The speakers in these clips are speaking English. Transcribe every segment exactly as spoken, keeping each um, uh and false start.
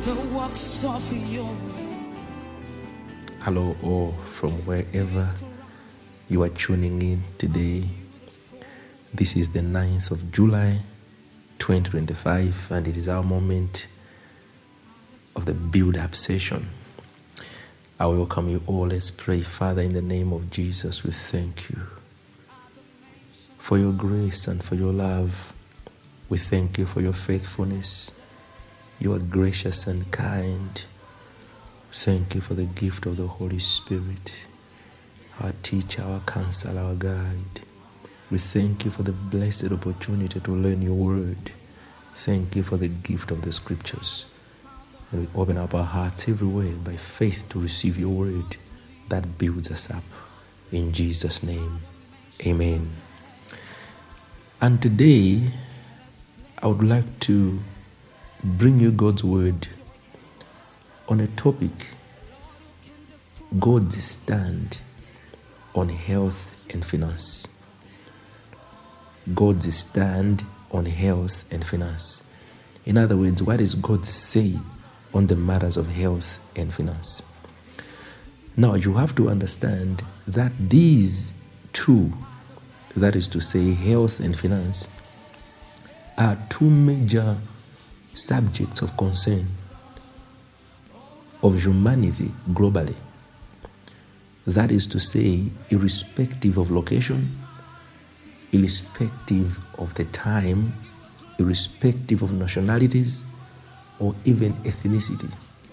the works of your. Hello, all from wherever you are tuning in today. This is the ninth of July, twenty twenty-five, and it is our moment of the build-up session. I welcome you all. Let's pray. Father, in the name of Jesus, we thank you for your grace and for your love. We thank you for your faithfulness. You are gracious and kind. Thank you for the gift of the Holy Spirit, our teacher, our counselor, our guide. We thank you for the blessed opportunity to learn your word. Thank you for the gift of the scriptures. And we open up our hearts everywhere by faith to receive your word that builds us up. In Jesus' name, amen. And today, I would like to bring you God's word on a topic: God's stand on health and finance. God's stand on health and finance. In other words, what does God say on the matters of health and finance? Now, you have to understand that these two, that is to say, health and finance, are two major subjects of concern of humanity globally. That is to say, irrespective of location, irrespective of the time, irrespective of nationalities, or even ethnicity.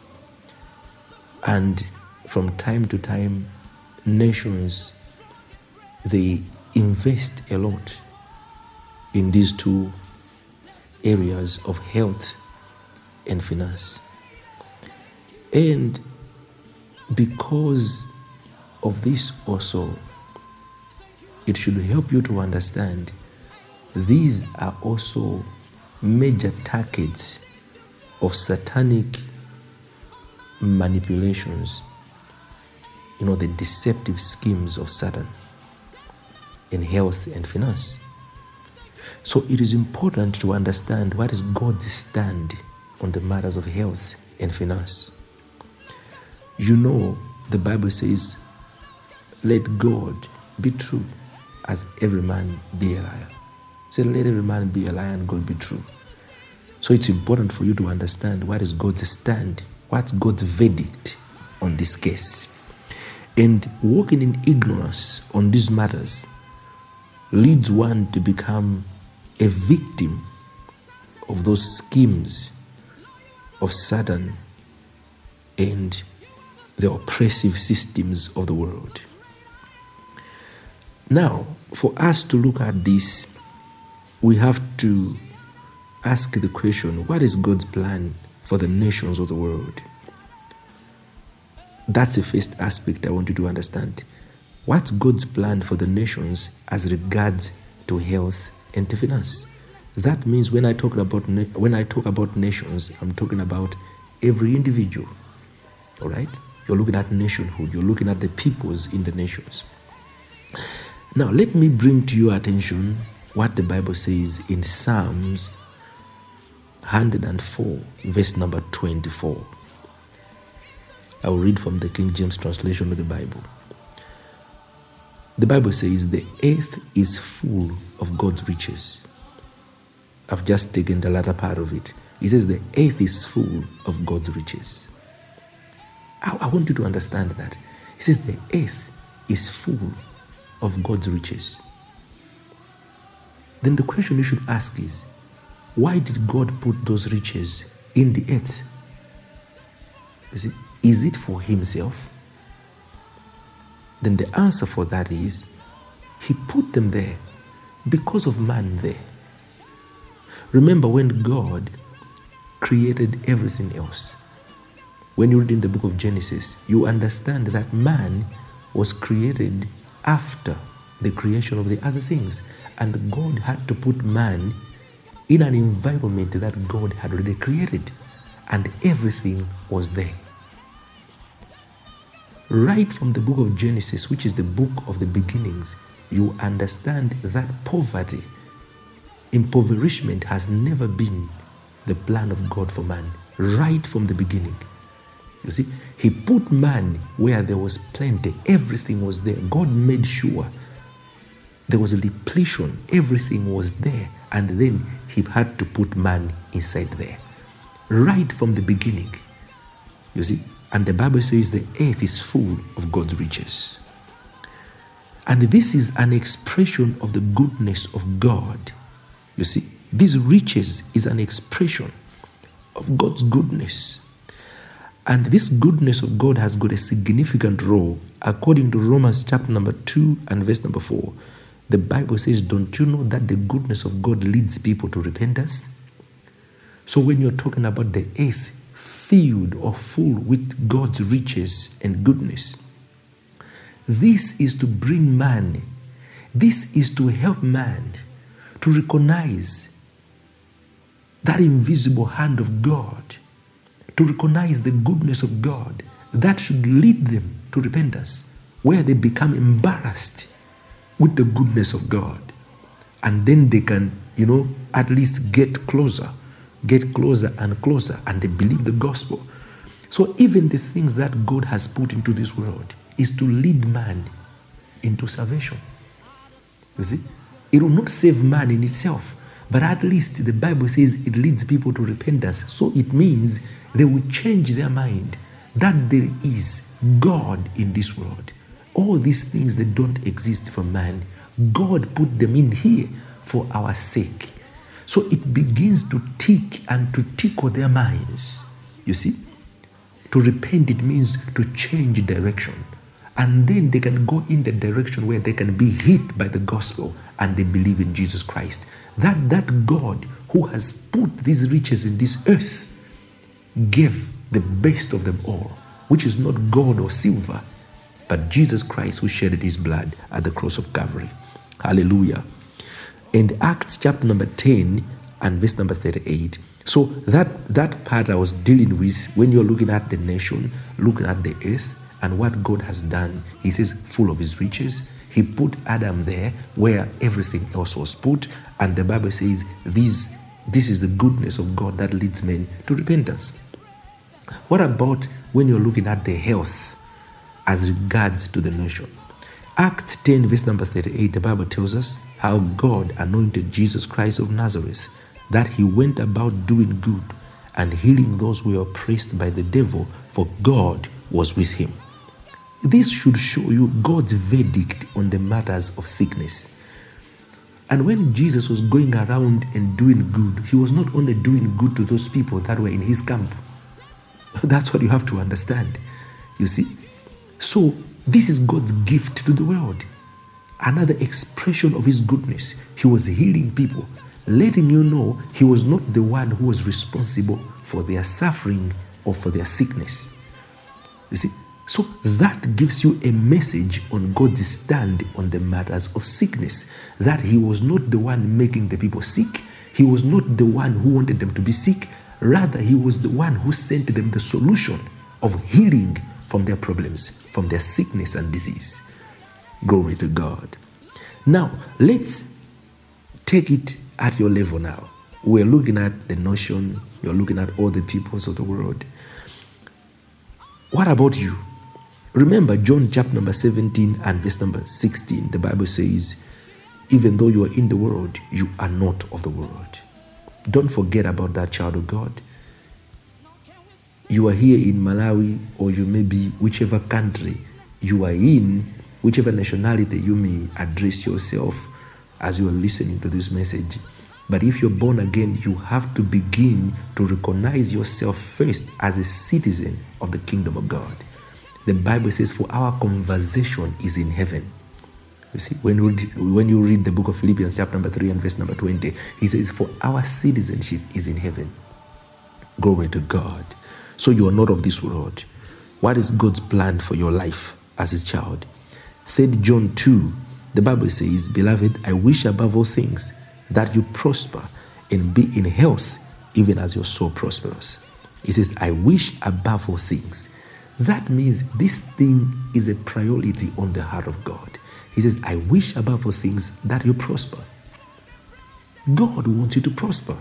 And from time to time, nations, they invest a lot in these two areas of health and finance. And because of this also, it should help you to understand these are also major targets of satanic manipulations, you know, the deceptive schemes of Satan in health and finance. So it is important to understand what is God's stand on the matters of health and finance. You know, the Bible says, let God be true, as every man be a liar. Say, let every man be a liar and God be true. So it's important for you to understand what is God's stand, what's God's verdict on this case. And walking in ignorance on these matters leads one to become a victim of those schemes of Satan and the oppressive systems of the world. Now, for us to look at this, we have to ask the question, what is God's plan for the nations of the world? That's the first aspect I want you to understand. What's God's plan for the nations as regards to health and to finance? That means when I talk about when I talk about nations, I'm talking about every individual. All right? You're looking at nationhood. You're looking at the peoples in the nations. Now, let me bring to your attention what the Bible says in Psalms one hundred four, verse number twenty-four. I will read from the King James translation of the Bible. The Bible says, the earth is full of God's riches. I've just taken the latter part of it. It says the earth is full of God's riches. I, I want you to understand that. It says the earth is full of God's riches. Then the question you should ask is, why did God put those riches in the earth? You see, is it for himself? Then the answer for that is, he put them there because of man there. Remember when God created everything else. When you read in the book of Genesis, you understand that man was created after the creation of the other things. And God had to put man in an environment that God had already created. And everything was there. Right from the book of Genesis, which is the book of the beginnings, you understand that poverty, impoverishment has never been the plan of God for man. right from the beginning. You see, he put man where there was plenty. Everything was there. God made sure there was a depletion. Everything was there. And then he had to put man inside there. Right from the beginning. You see, and the Bible says the earth is full of God's riches. And this is an expression of the goodness of God. You see, these riches is an expression of God's goodness. And this goodness of God has got a significant role. According to Romans chapter number two and verse number four, the Bible says, don't you know that the goodness of God leads people to repentance? So when you're talking about the earth filled or full with God's riches and goodness, this is to bring man, this is to help man to recognize that invisible hand of God, to recognize the goodness of God that should lead them to repentance, where they become embarrassed with the goodness of God. And then they can, you know, at least get closer, get closer and closer, and they believe the gospel. So even the things that God has put into this world is to lead man into salvation. You see, it will not save man in itself, but at least the Bible says it leads people to repentance. So it means they will change their mind that there is God in this world. All these things that don't exist for man, God put them in here for our sake. So it begins to tick and to tickle their minds. You see, to repent, it means to change direction. And then they can go in the direction where they can be hit by the gospel and they believe in Jesus Christ. That that God who has put these riches in this earth gave the best of them all, which is not gold or silver, but Jesus Christ who shed his blood at the cross of Calvary. Hallelujah. And Acts chapter number ten and verse number thirty-eight. So that, that part I was dealing with when you're looking at the nation, looking at the earth, and what God has done. He says, full of his riches. He put Adam there where everything else was put. And the Bible says, this, this is the goodness of God that leads men to repentance. What about when you're looking at the health as regards to the nation? Acts ten verse number thirty-eight, the Bible tells us how God anointed Jesus Christ of Nazareth, that he went about doing good and healing those who were oppressed by the devil, for God was with him. This should show you God's verdict on the matters of sickness. And when Jesus was going around and doing good, he was not only doing good to those people that were in his camp. That's what you have to understand. You see? So, this is God's gift to the world. Another expression of his goodness. He was healing people, letting you know he was not the one who was responsible for their suffering or for their sickness. You see? So that gives you a message on God's stand on the matters of sickness. That he was not the one making the people sick. He was not the one who wanted them to be sick. Rather, he was the one who sent them the solution of healing from their problems, from their sickness and disease. Glory to God. Now, let's take it at your level now. We're looking at the nation. You're looking at all the peoples of the world. What about you? Remember John chapter number seventeen and verse number sixteen. The Bible says, even though you are in the world, you are not of the world. Don't forget about that, child of God. You are here in Malawi, or you may be whichever country you are in, whichever nationality you may address yourself as you are listening to this message. But if you're born again, you have to begin to recognize yourself first as a citizen of the kingdom of God. The Bible says, for our conversation is in heaven. You see, when you, read, when you read the book of Philippians chapter number three and verse number twenty, he says, for our citizenship is in heaven. Glory to God. So you are not of this world. What is God's plan for your life as his child? Third John two, the Bible says, beloved, I wish above all things that you prosper and be in health, even as your soul prospers. He says, I wish above all things. That means this thing is a priority on the heart of God. He says, I wish above all things that you prosper. God wants you to prosper.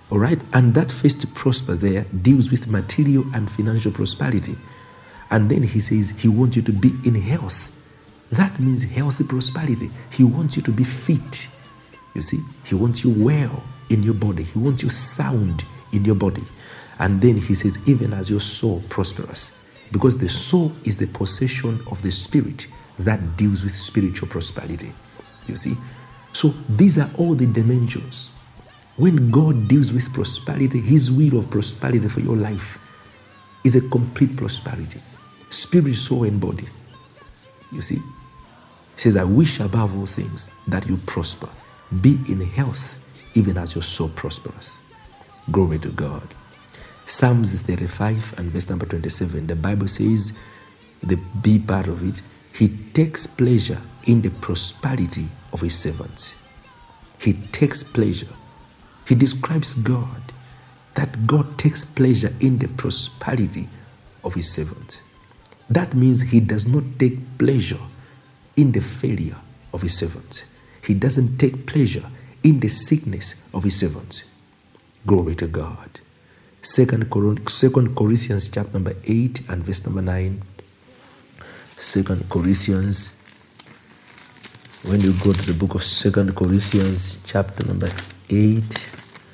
All right. And that phrase to prosper there deals with material and financial prosperity. And then he says he wants you to be in health. That means healthy prosperity. He wants you to be fit. You see, he wants you well in your body. He wants you sound in your body. And then he says, even as your soul prosperous. Because the soul is the possession of the spirit that deals with spiritual prosperity. You see? So these are all the dimensions. When God deals with prosperity, his will of prosperity for your life is a complete prosperity. Spirit, soul, and body. You see? He says, I wish above all things that you prosper. Be in health, even as your soul prospers. Glory to God. Psalms thirty-five and verse number twenty-seven, the Bible says, the B part of it, he takes pleasure in the prosperity of his servants. He takes pleasure. He describes God, that God takes pleasure in the prosperity of his servants. That means he does not take pleasure in the failure of his servants. He doesn't take pleasure in the sickness of his servants. Glory to God. Second Corinthians chapter number eight and verse number nine. Second Corinthians, when you go to the book of Second Corinthians chapter number eight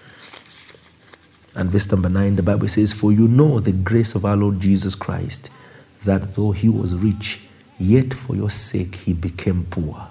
and verse number nine, the Bible says, for you know the grace of our Lord Jesus Christ, that though he was rich, yet for your sake he became poor.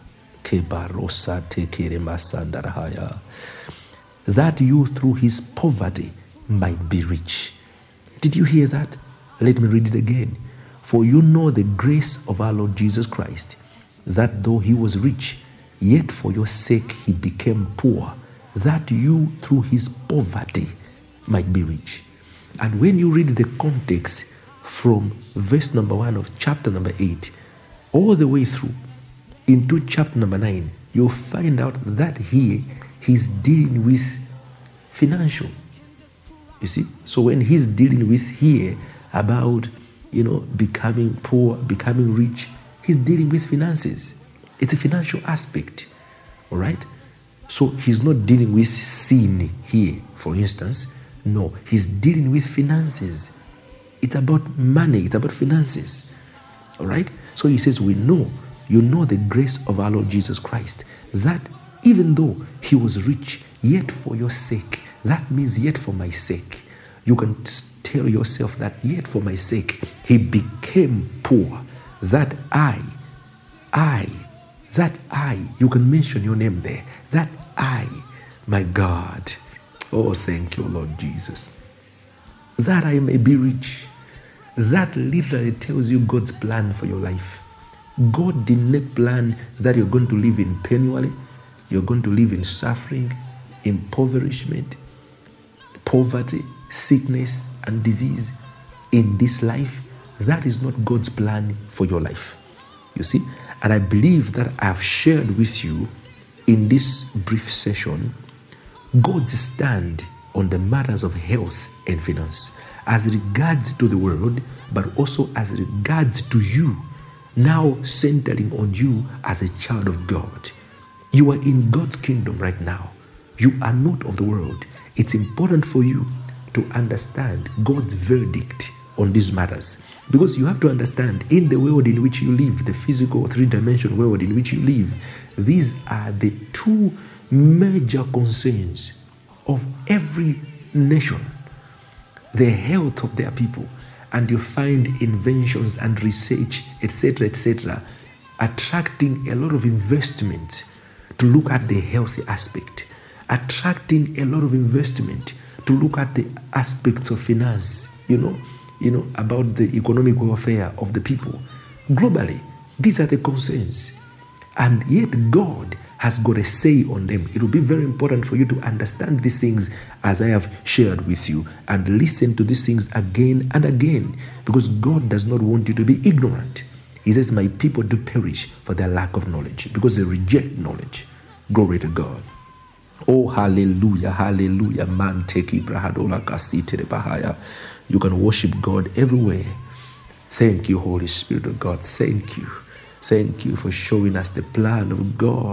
That you through his poverty might be rich. Did you hear that? Let me read it again. For you know the grace of our Lord Jesus Christ, that though he was rich, yet for your sake he became poor, that you through his poverty might be rich. And when you read the context from verse number one of chapter number eight, all the way through into chapter number nine, you'll find out that here he's dealing with financial. You see? So when he's dealing with here about, you know, becoming poor, becoming rich, he's dealing with finances. It's a financial aspect. All right? So he's not dealing with sin here, for instance. No, he's dealing with finances. It's about money. It's about finances. All right? So he says, we know, you know the grace of our Lord Jesus Christ, that even though he was rich, yet for your sake, that means yet for my sake. You can tell yourself that yet for my sake, he became poor. That I, I, that I, you can mention your name there. That I, my God. Oh, thank you, Lord Jesus. That I may be rich. That literally tells you God's plan for your life. God did not plan that you're going to live in penury, you're going to live in suffering, impoverishment, poverty, sickness, and disease in this life. That is not God's plan for your life. You see? And I believe that I've shared with you in this brief session God's stand on the matters of health and finance as regards to the world, but also as regards to you, now centering on you as a child of God. You are in God's kingdom right now. You are not of the world. It's important for you to understand God's verdict on these matters, because you have to understand, in the world in which you live, the physical three-dimensional world in which you live, these are the two major concerns of every nation: the health of their people. And you find inventions and research, et cetera, et cetera, attracting a lot of investment to look at the healthy aspect, attracting a lot of investment to look at the aspects of finance, you know, you know, about the economic welfare of the people. Globally, these are the concerns. And yet God has got a say on them. It will be very important for you to understand these things as I have shared with you, and listen to these things again and again, because God does not want you to be ignorant. He says, my people do perish for their lack of knowledge, because they reject knowledge. Glory to God. Oh, hallelujah, hallelujah. Man, teki brahadola kasite de bahaya. You can worship God everywhere. Thank you, Holy Spirit of God. Thank you. Thank you for showing us the plan of God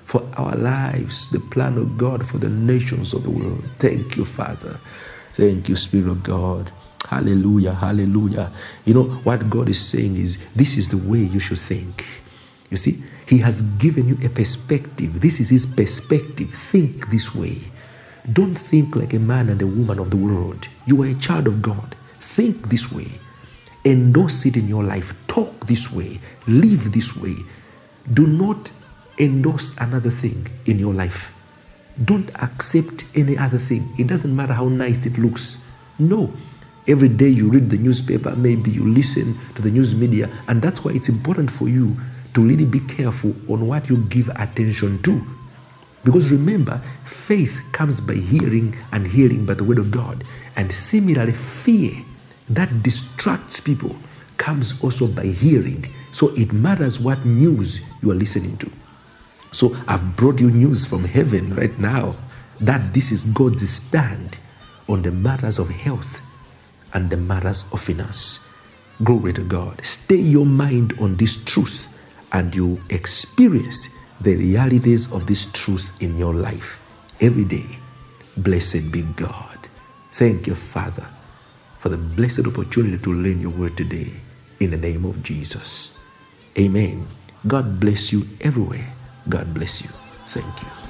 for our lives, the plan of God for the nations of the world. Thank you, Father. Thank you, Spirit of God. Hallelujah, hallelujah. You know, what God is saying is, this is the way you should think. You see, He has given you a perspective. This is His perspective. Think this way. Don't think like a man and a woman of the world. You are a child of God. Think this way. Endorse it in your life. Talk this way. Live this way. Do not endorse another thing in your life. Don't accept any other thing. It doesn't matter how nice it looks. No. Every day you read the newspaper, maybe you listen to the news media, and that's why it's important for you to really be careful on what you give attention to. Because remember, faith comes by hearing, and hearing by the word of God. And similarly, fear that distracts people comes also by hearing. So it matters what news you are listening to. So I've brought you news from heaven right now that this is God's stand on the matters of health and the matters of finance. Glory to God. Stay your mind on this truth and you experience the realities of this truth in your life every day. Blessed be God. Thank you, Father, for the blessed opportunity to learn your word today in the name of Jesus. Amen. God bless you everywhere. God bless you. Thank you.